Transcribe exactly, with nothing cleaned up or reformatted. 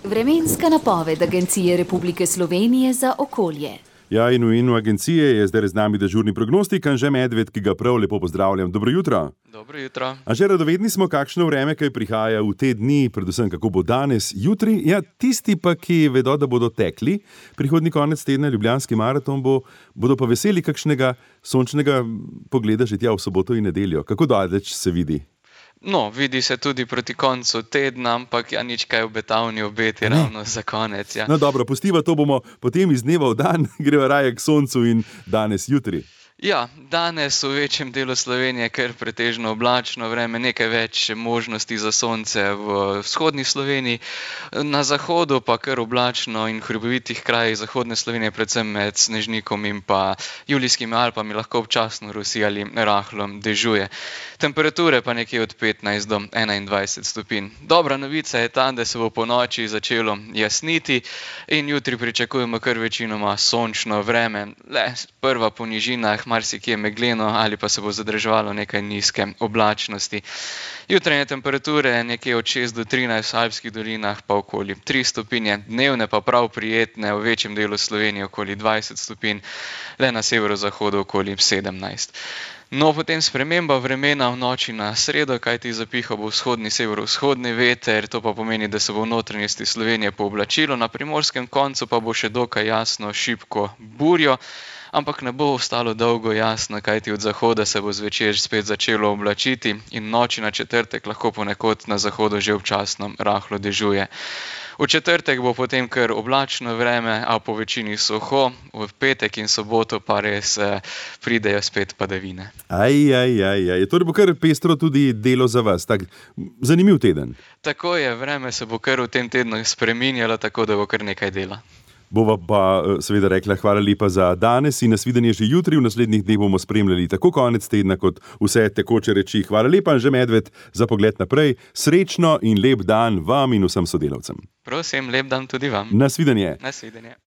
Vremenska napoved Agencije Republike Slovenije za okolje. Ja, in v imenu agencije je zdaj z nami dežurni prognostik Anže Medved, ki ga prav lepo pozdravljam. Dobro jutro. Dobro jutro. Anže, radovedni smo, kakšno vreme, kaj prihaja v te dni, predvsem kako bo danes, jutri. Ja, tisti pa, ki vedo, da bodo tekli, prihodnji konec tedna Ljubljanski maraton bo, bodo pa veseli kakšnega sončnega pogleda že tja v soboto in nedeljo. Kako daleč se vidi? No, vidi se tudi proti koncu tedna, ampak ja, nič kaj obetavni obeti ravno za konec. Ja. No dobro, pustiva to bomo potem iz dneva v dan, greva raje k soncu in danes, jutri. Ja, danes v večjem delu Slovenije kar pretežno oblačno vreme, nekaj več možnosti za sonce v vzhodni Sloveniji, na zahodu pa kar oblačno in v hribovitih krajih zahodne Slovenije, predvsem med Snežnikom in pa Julijskimi Alpami, lahko občasno rosi ali rahlo dežuje. Temperature pa nekje od petnajst do enaindvajset stopinj. Dobra novica je ta, da se bo po noči začelo jasniti in jutri pričakujemo kar večinoma sončno vreme. Le prva po nižinah, marsikje megleno ali pa se bo zadrževalo nekaj nizke oblačnosti. Jutranje temperature nekje od šest do trinajst, v alpskih dolinah pa okoli tri stopinje, dnevne pa prav prijetne, v večjem delu Slovenije okoli dvajset stopinj, le na severozahodu okoli sedemnajst. No, potem sprememba vremena v noči na sredo, kajti zapihal bo vzhodni severovzhodni veter, to pa pomeni, da se bo v notranjosti Slovenije pooblačilo, na primorskem koncu pa bo še dokaj jasno šibko burjo, ampak ne bo ostalo dolgo jasno, kajti od zahoda se bo zvečer spet začelo oblačiti in noči na četrtek lahko ponekod na zahodu že občasno rahlo dežuje. V četrtek bo potem kar oblačno vreme, a po večini suho, v petek in soboto pa res eh, pridejo spet padavine. Aj, aj, aj, aj. Torej bo kar pestro tudi delo za vas. Tak, zanimiv teden. Tako je, vreme se bo kar v tem tednu spreminjalo, tako da bo kar nekaj dela. Bova pa seveda rekla hvala lepa za danes in nasvidenje že jutri. V naslednjih dneh bomo spremljali tako konec tedna kot vse tekoče reči. Hvala lepa, Anže Medved, za pogled naprej. Srečno in lep dan vam in vsem sodelavcem. Prosim, lep dan tudi vam. Nasvidenje. Nasvidenje.